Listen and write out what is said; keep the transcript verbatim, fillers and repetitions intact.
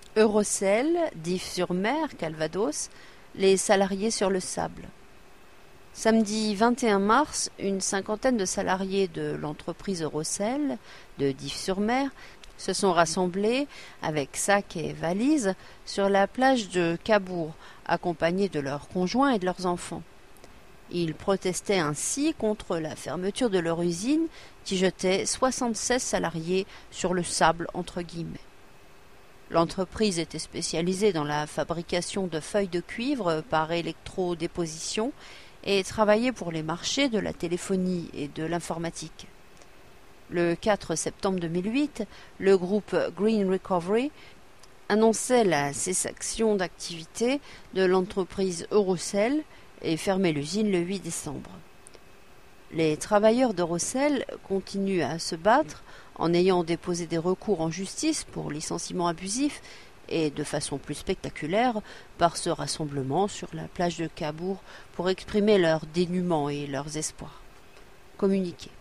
Eurocell, d'If-sur-Mer, Calvados, les salariés sur le sable. Samedi vingt et un mars, une cinquantaine de salariés de l'entreprise Eurocell de Dives-sur-Mer se sont rassemblés avec sacs et valises sur la plage de Cabourg, accompagnés de leurs conjoints et de leurs enfants. Ils protestaient ainsi contre la fermeture de leur usine qui jetait soixante-seize salariés sur le sable entre guillemets. L'entreprise était spécialisée dans la fabrication de feuilles de cuivre par électrodéposition et travaillait pour les marchés de la téléphonie et de l'informatique. Le quatre septembre deux mille huit, le groupe Green Recovery annonçait la cessation d'activité de l'entreprise Eurocell et fermait l'usine le huit décembre. Les travailleurs d'Eurocell continuent à se battre en ayant déposé des recours en justice pour licenciement abusif et de façon plus spectaculaire par ce rassemblement sur la plage de Cabourg pour exprimer leur dénuement et leurs espoirs. Communiqué.